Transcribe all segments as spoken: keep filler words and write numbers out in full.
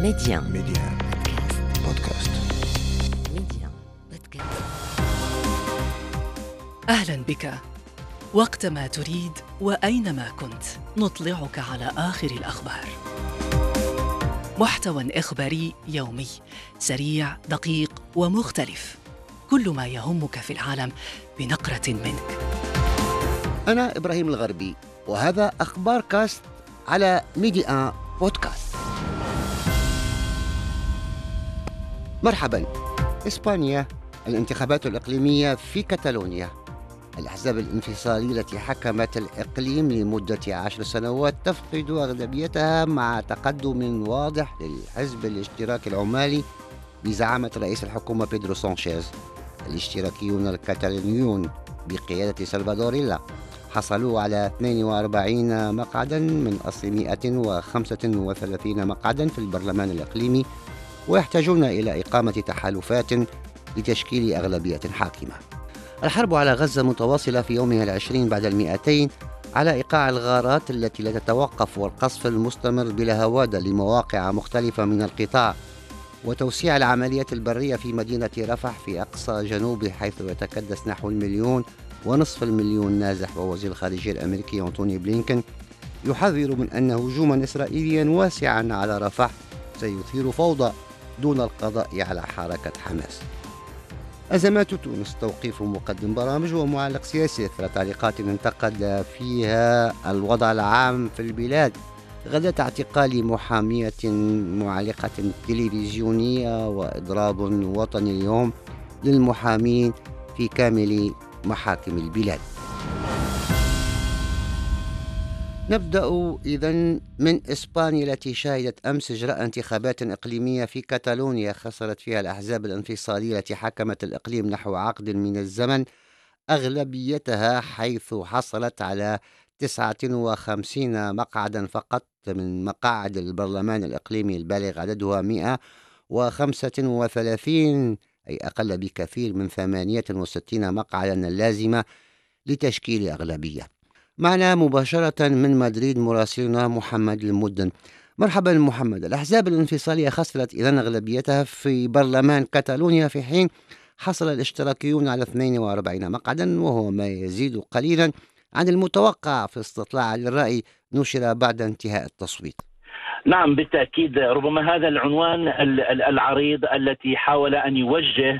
ميديان ميديان بودكاست. ميديان بودكاست. أهلا بك. وقتما تريد وأينما كنت نطلعك على آخر الأخبار. محتوى إخباري يومي سريع دقيق ومختلف، كل ما يهمك في العالم بنقرة منك. أنا إبراهيم الغربي، وهذا أخبار كاست على ميديان بودكاست. مرحبا. إسبانيا، الانتخابات الإقليمية في كتالونيا. الأحزاب الانفصالية التي حكمت الإقليم لمدة عشر سنوات تفقد أغلبيتها مع تقدم واضح للحزب الاشتراكي العمالي بزعامة رئيس الحكومة بيدرو سانشيز. الاشتراكيون الكتالونيون بقيادة سلفادور إلا حصلوا على اثنين وأربعين مقعدا من أصل مئة وخمسة وثلاثين مقعدا في البرلمان الإقليمي، ويحتاجون إلى إقامة تحالفات لتشكيل أغلبية حاكمة. الحرب على غزة متواصلة في يومها العشرين بعد المئتين على إيقاع الغارات التي لا تتوقف والقصف المستمر بلا هوادة لمواقع مختلفة من القطاع، وتوسيع العمليات البرية في مدينة رفح في أقصى جنوبه، حيث يتكدس نحو المليون ونصف المليون نازح. ووزير الخارجية الأمريكي أنتوني بلينكن يحذر من أن هجوما إسرائيليا واسعا على رفح سيثير فوضى دون القضاء على حركة حماس. أزمات تونس، توقيف مقدم برامج ومعلق سياسي إثر تعليقات انتقد فيها الوضع العام في البلاد، غداة اعتقال محامية معلقة تلفزيونية وإضراب وطني اليوم للمحامين في كامل محاكم البلاد. نبدأ إذن من إسبانيا التي شهدت أمس إجراء انتخابات إقليمية في كتالونيا خسرت فيها الأحزاب الانفصالية التي حكمت الإقليم نحو عقد من الزمن أغلبيتها، حيث حصلت على تسعة وخمسين مقعدا فقط من مقاعد البرلمان الإقليمي البالغ عددها مئة وخمسة وثلاثين، أي أقل بكثير من ثمانية وستين مقعدا اللازمة لتشكيل أغلبية. معنا مباشرة من مدريد مراسلنا محمد المدن. مرحبا محمد. الأحزاب الانفصالية خسرت إذن أغلبيتها في برلمان كتالونيا، في حين حصل الاشتراكيون على اثنين وأربعين مقعدا، وهو ما يزيد قليلا عن المتوقع في استطلاع للرأي نشر بعد انتهاء التصويت. نعم بالتأكيد، ربما هذا العنوان العريض التي حاول أن يوجه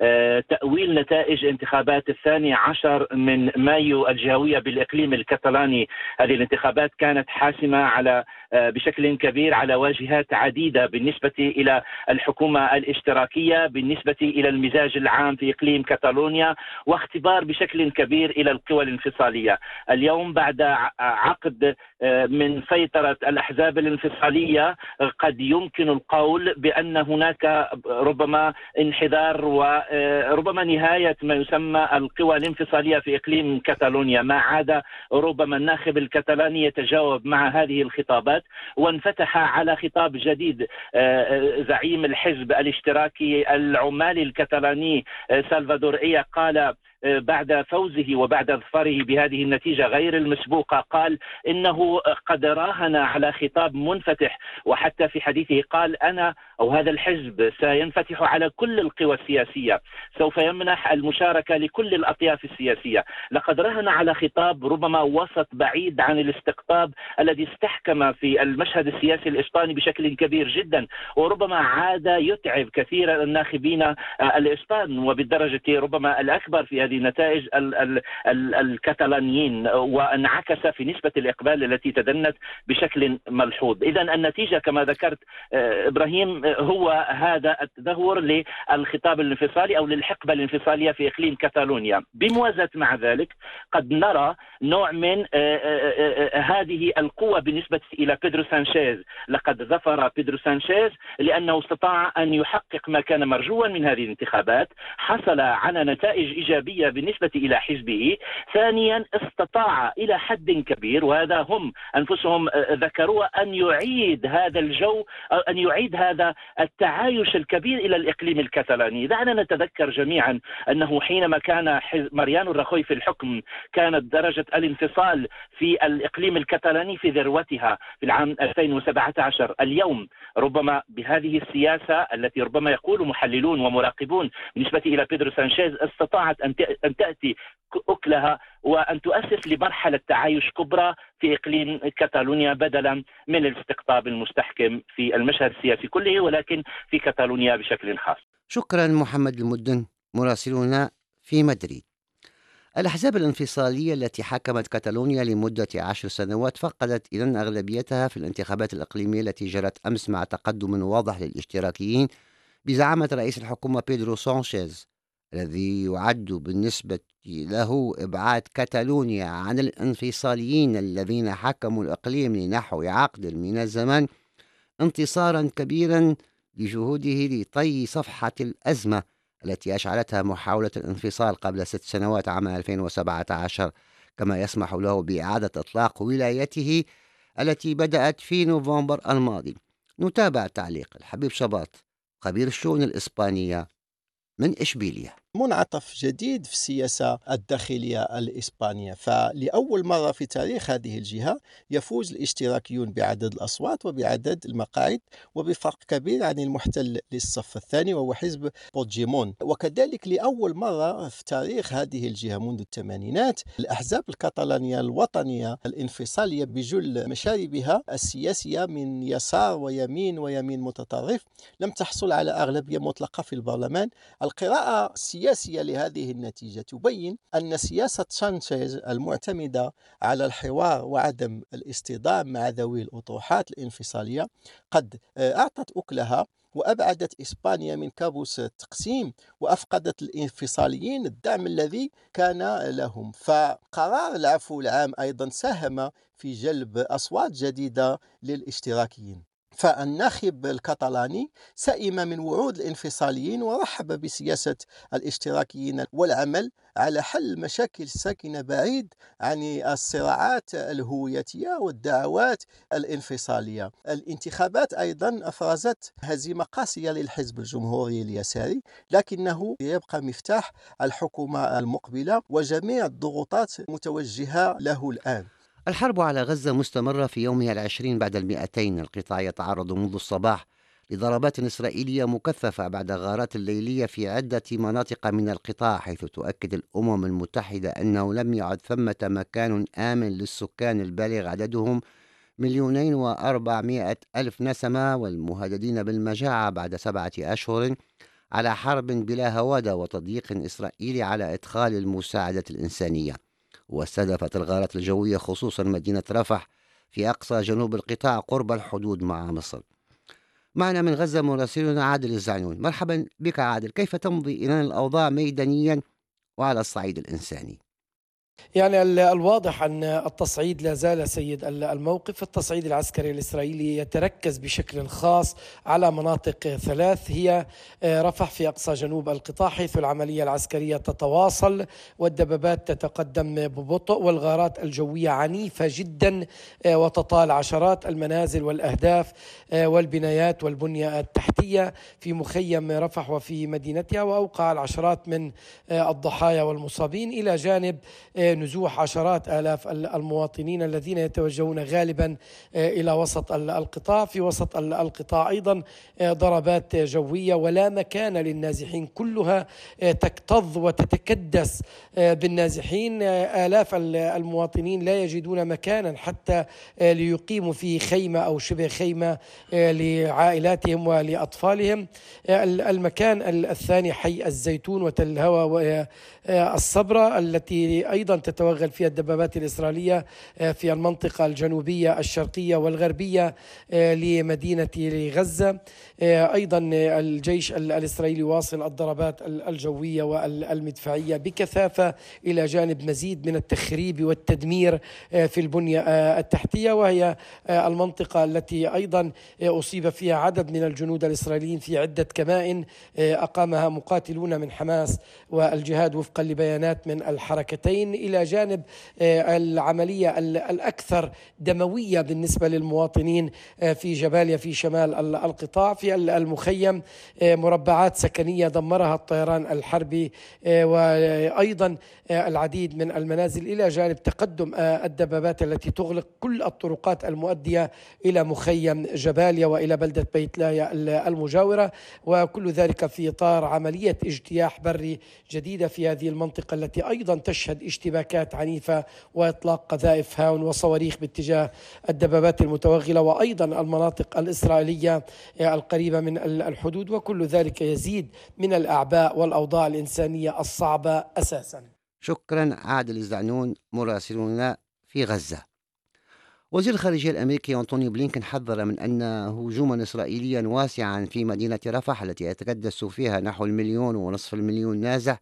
تأويل نتائج انتخابات الثاني عشر من مايو الجهوية بالإقليم الكتالاني. هذه الانتخابات كانت حاسمة على بشكل كبير على واجهات عديدة، بالنسبة إلى الحكومة الاشتراكية، بالنسبة إلى المزاج العام في إقليم كتالونيا، واختبار بشكل كبير إلى القوى الانفصالية. اليوم بعد عقد من سيطرة الأحزاب الانفصالية قد يمكن القول بأن هناك ربما انحدار وربما نهاية ما يسمى القوى الانفصالية في إقليم كتالونيا، ما عاد ربما الناخب الكتالاني يتجاوب مع هذه الخطابات، وانفتح على خطاب جديد. زعيم الحزب الاشتراكي العمالي الكتالاني سلفادور إيا قال بعد فوزه وبعد ظفره بهذه النتيجة غير المسبوقة، قال إنه قد راهن على خطاب منفتح، وحتى في حديثه قال أنا أو هذا الحزب سينفتح على كل القوى السياسية، سوف يمنح المشاركة لكل الأطياف السياسية. لقد راهن على خطاب ربما وسط بعيد عن الاستقطاب الذي استحكم في المشهد السياسي الإسباني بشكل كبير جدا، وربما عاد يتعب كثيرا الناخبين الإسبان، وبالدرجة ربما الأكبر في هذه النتائج الكتالانيين، وانعكس في نسبة الإقبال التي تدنت بشكل ملحوظ. إذن النتيجة كما ذكرت إبراهيم هو هذا التدهور للخطاب الانفصالي أو للحقبة الانفصالية في إقليم كتالونيا. بموازاة مع ذلك قد نرى نوع من هذه القوة بالنسبة إلى بيدرو سانشيز. لقد ظفر بيدرو سانشيز لأنه استطاع أن يحقق ما كان مرجوا من هذه الانتخابات، حصل على نتائج إيجابية الجوية بالنسبة إلى حزبه. ثانيا استطاع إلى حد كبير، وهذا هم أنفسهم ذكروا، أن يعيد هذا الجو، أن يعيد هذا التعايش الكبير إلى الإقليم الكتالوني. دعنا نتذكر جميعا أنه حينما كان ماريانو راخوي في الحكم كانت درجة الانفصال في الإقليم الكتالوني في ذروتها في العام ألفين وسبعة عشر. اليوم ربما بهذه السياسة التي ربما يقول محللون ومراقبون بالنسبة إلى بيدرو سانشيز استطاعت أن تأتي أكلها وأن تؤسس لمرحلة تعايش كبرى في إقليم كتالونيا، بدلا من الاستقطاب المستحكم في المشهد السياسي كله، ولكن في كتالونيا بشكل خاص. شكرا محمد المدن مراسلنا في مدريد. الأحزاب الانفصالية التي حكمت كتالونيا لمدة عشر سنوات فقدت إذن أغلبيتها في الانتخابات الإقليمية التي جرت أمس مع تقدم واضح للاشتراكيين بزعامة رئيس الحكومة بيدرو سانشيز، الذي يعد بالنسبة له إبعاد كتالونيا عن الانفصاليين الذين حكموا الإقليم لنحو عقد من الزمن انتصارا كبيرا لجهوده لطي صفحة الأزمة التي أشعلتها محاولة الانفصال قبل ست سنوات عام ألفين وسبعة عشر، كما يسمح له بإعادة إطلاق ولايته التي بدأت في نوفمبر الماضي. نتابع تعليق الحبيب شباط خبير الشؤون الإسبانية من إشبيلية. منعطف جديد في السياسة الداخلية الإسبانية، فلأول مرة في تاريخ هذه الجهة يفوز الاشتراكيون بعدد الأصوات وبعدد المقاعد وبفرق كبير عن المحتل للصف الثاني وهو حزب بودجيمون. وكذلك لأول مرة في تاريخ هذه الجهة منذ الثمانينات الأحزاب الكتالونية الوطنية الانفصالية بجل مشاربها السياسية من يسار ويمين ويمين متطرف لم تحصل على أغلبية مطلقة في البرلمان. القراءة السياسية لهذه النتيجة تبين أن سياسة سانشيز المعتمدة على الحوار وعدم الاصطدام مع ذوي الأطروحات الانفصالية قد أعطت أكلها وأبعدت إسبانيا من كابوس التقسيم، وأفقدت الانفصاليين الدعم الذي كان لهم. فقرار العفو العام أيضا ساهم في جلب أصوات جديدة للاشتراكيين. فالناخب الكتالاني سئم من وعود الانفصاليين ورحب بسياسة الاشتراكيين والعمل على حل مشاكل الساكنة بعيد عن الصراعات الهويتية والدعوات الانفصالية. الانتخابات أيضا أفرزت هزيمة قاسية للحزب الجمهوري اليساري، لكنه يبقى مفتاح الحكومة المقبلة وجميع الضغوطات متوجهة له الآن. الحرب على غزة مستمرة في يومها العشرين بعد المئتين. القطاع يتعرض منذ الصباح لضربات إسرائيلية مكثفة بعد غارات الليلية في عدة مناطق من القطاع، حيث تؤكد الأمم المتحدة أنه لم يعد ثمة مكان آمن للسكان البالغ عددهم مليونين وأربعمائة ألف نسمة والمهددين بالمجاعة بعد سبعة أشهر على حرب بلا هوادة وتضييق إسرائيلي على إدخال المساعدة الإنسانية. واستهدفت الغارات الجوية خصوصا مدينة رفح في أقصى جنوب القطاع قرب الحدود مع مصر. معنا من غزة مراسلنا عادل الزعنون. مرحبا بك عادل، كيف تمضي إلى الأوضاع ميدانيا وعلى الصعيد الإنساني؟ يعني الواضح أن التصعيد لا زال سيد الموقف. التصعيد العسكري الإسرائيلي يتركز بشكل خاص على مناطق ثلاث، هي رفح في أقصى جنوب القطاع حيث العملية العسكرية تتواصل والدبابات تتقدم ببطء والغارات الجوية عنيفة جدا وتطال عشرات المنازل والأهداف والبنايات والبنية التحتية في مخيم رفح وفي مدينتها، وأوقع العشرات من الضحايا والمصابين إلى جانب نزوح عشرات آلاف المواطنين الذين يتوجهون غالبا إلى وسط القطاع. في وسط القطاع أيضا ضربات جوية ولا مكان للنازحين، كلها تكتظ وتتكدس بالنازحين. آلاف المواطنين لا يجدون مكانا حتى ليقيموا فيه خيمة أو شبه خيمة لعائلاتهم ولأطفالهم. المكان الثاني حي الزيتون وتل الهوى والصبرة التي أيضا أيضا تتوغل فيها الدبابات الإسرائيلية في المنطقة الجنوبية الشرقية والغربية لمدينة غزة. أيضا الجيش الإسرائيلي يواصل الضربات الجوية والمدفعية بكثافة إلى جانب مزيد من التخريب والتدمير في البنية التحتية، وهي المنطقة التي أيضا أصيب فيها عدد من الجنود الإسرائيليين في عدة كمائن أقامها مقاتلون من حماس والجهاد وفقا لبيانات من الحركتين، إلى جانب العملية الأكثر دموية بالنسبة للمواطنين في جباليا في شمال القطاع. في المخيم مربعات سكنية دمرها الطيران الحربي، وأيضا العديد من المنازل، إلى جانب تقدم الدبابات التي تغلق كل الطرقات المؤدية إلى مخيم جباليا وإلى بلدة بيت لاهيا المجاورة، وكل ذلك في إطار عملية اجتياح بري جديدة في هذه المنطقة التي أيضا تشهد اشتباكات عنيفة وإطلاق قذائف هاون وصواريخ باتجاه الدبابات المتوغلة، وأيضا المناطق الإسرائيلية القريبة من الحدود، وكل ذلك يزيد من الأعباء والأوضاع الإنسانية الصعبة أساسا. شكرا عادل الزعنون مراسلنا في غزة. وزير الخارجية الأمريكي أنتوني بلينكن حذر من أن هجوما إسرائيليا واسعا في مدينة رفح التي يتكدس فيها نحو المليون ونصف المليون نازح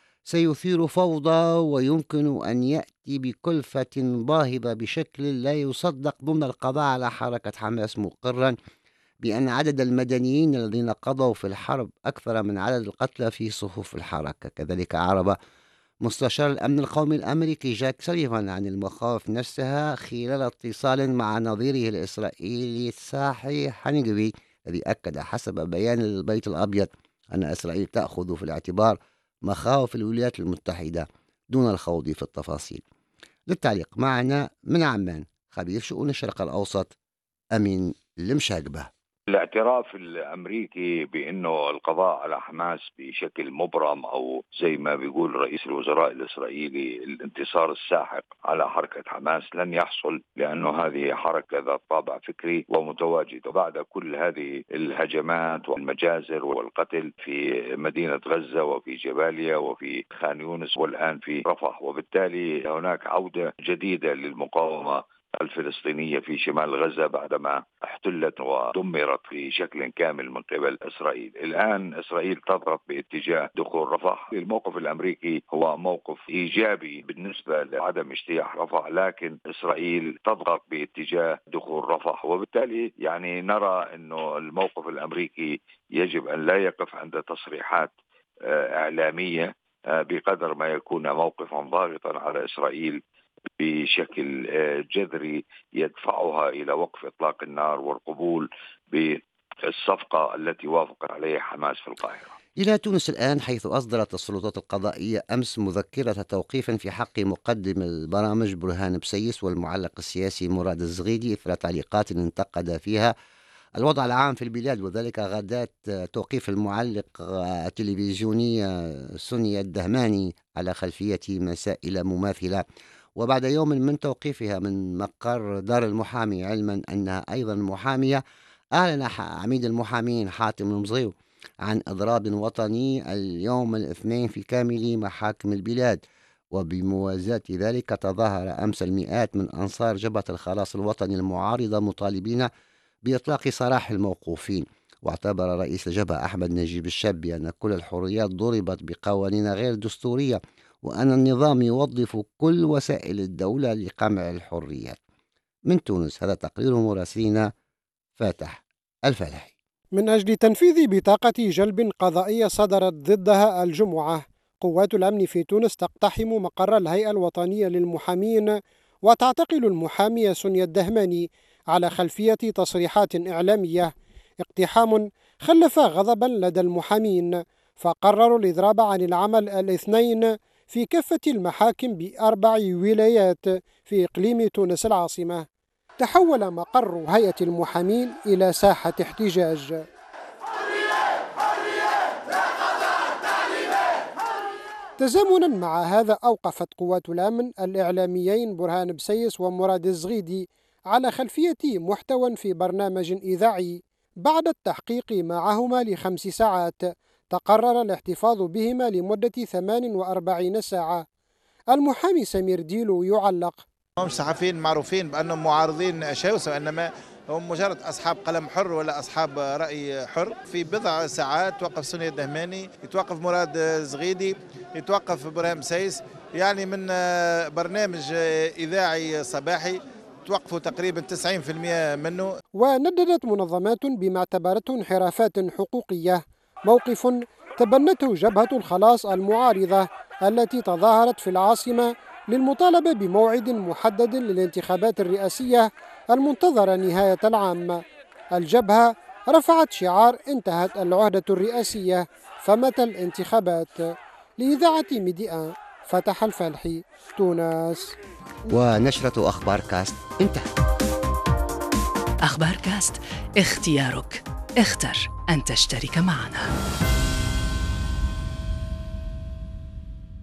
سيثير فوضى ويمكن أن يأتي بكلفة باهظة بشكل لا يصدق ضمن القضاء على حركة حماس، مقرا بأن عدد المدنيين الذين قضوا في الحرب أكثر من عدد القتلى في صفوف الحركة. كذلك أعرب مستشار الأمن القومي الأمريكي جاك سوليفان عن المخاوف نفسها خلال اتصال مع نظيره الإسرائيلي تساحي حنيجبي، الذي أكد حسب بيان البيت الأبيض أن إسرائيل تأخذ في الاعتبار مخاوف الولايات المتحدة دون الخوض في التفاصيل. للتعليق معنا من عمان خبير شؤون الشرق الأوسط أمين المشاقبة. الاعتراف الأمريكي بأنه القضاء على حماس بشكل مبرم أو زي ما بيقول رئيس الوزراء الإسرائيلي الانتصار الساحق على حركة حماس لن يحصل، لأنه هذه حركة ذات طابع فكري ومتواجدة بعد كل هذه الهجمات والمجازر والقتل في مدينة غزة وفي جباليا وفي خان يونس والآن في رفح، وبالتالي هناك عودة جديدة للمقاومة الفلسطينية في شمال غزة بعدما احتلت ودمرت في شكل كامل من قبل إسرائيل. الآن إسرائيل تضغط باتجاه دخول رفح. الموقف الأمريكي هو موقف إيجابي بالنسبة لعدم اجتياح رفح، لكن إسرائيل تضغط باتجاه دخول رفح، وبالتالي يعني نرى أنه الموقف الأمريكي يجب أن لا يقف عند تصريحات إعلامية بقدر ما يكون موقفا ضاغطا على إسرائيل بشكل جذري يدفعها إلى وقف إطلاق النار والقبول بالصفقة التي وافق عليها حماس في القاهرة. إلى تونس الآن، حيث أصدرت السلطات القضائية أمس مذكرة توقيف في حق مقدم البرامج برهان بسيس والمعلق السياسي مراد الزغيدي إثر تعليقات انتقد فيها الوضع العام في البلاد، وذلك غداة توقيف المعلق التلفزيوني سونيا الدهماني على خلفية مسائل مماثلة، وبعد يوم من توقيفها من مقر دار المحامي، علما أنها أيضا محامية. أعلن عميد المحامين حاتم المزغيو عن إضراب وطني اليوم الاثنين في كامل محاكم البلاد. وبموازاة ذلك تظاهر أمس المئات من أنصار جبهة الخلاص الوطني المعارضة مطالبين بإطلاق سراح الموقوفين. واعتبر رئيس الجبهة أحمد نجيب الشابي أن كل الحريات ضربت بقوانين غير دستورية، وأن النظام يوظف كل وسائل الدولة لقمع الحريات. من تونس هذا تقرير مراسلنا فاتح الفلاحي. من أجل تنفيذ بطاقة جلب قضائية صدرت ضدها الجمعة، قوات الأمن في تونس تقتحم مقر الهيئة الوطنية للمحامين وتعتقل المحامية سونيا الدهماني على خلفية تصريحات إعلامية. اقتحام خلف غضبا لدى المحامين، فقرروا الإضراب عن العمل الاثنين في كافة المحاكم بأربع ولايات في إقليم تونس العاصمة. تحول مقر هيئة المحامين إلى ساحة احتجاج. تزامنا مع هذا، أوقفت قوات الأمن الإعلاميين برهان بسيس ومراد الزغيدي على خلفية محتوى في برنامج إذاعي. بعد التحقيق معهما لخمس ساعات تقرر الاحتفاظ بهما لمدة ثمان وأربعين ساعة. المحامي سمير ديلو يعلق: هم صحفيين معروفين بأنهم معارضين شرسة، وإنما هم مجرد أصحاب قلم حر ولا أصحاب رأي حر. في بضع ساعات توقف سونيا الدهماني، يتوقف مراد زغيدي، يتوقف إبراهيم سايس، يعني من برنامج إذاعي صباحي توقفوا تقريبا تسعين بالمئة منه. ونددت منظمات بما اعتبرته انحرافات حقوقية، موقف تبنته جبهة الخلاص المعارضة التي تظاهرت في العاصمة للمطالبة بموعد محدد للانتخابات الرئاسية المنتظرة نهاية العام. الجبهة رفعت شعار: انتهت العهدة الرئاسية فمتى الانتخابات؟ لإذاعة ميديا فتح الفالحي، تونس. ونشرة أخبار كاست انتهت. أخبار كاست، اختيارك، اختر أن تشترك معنا.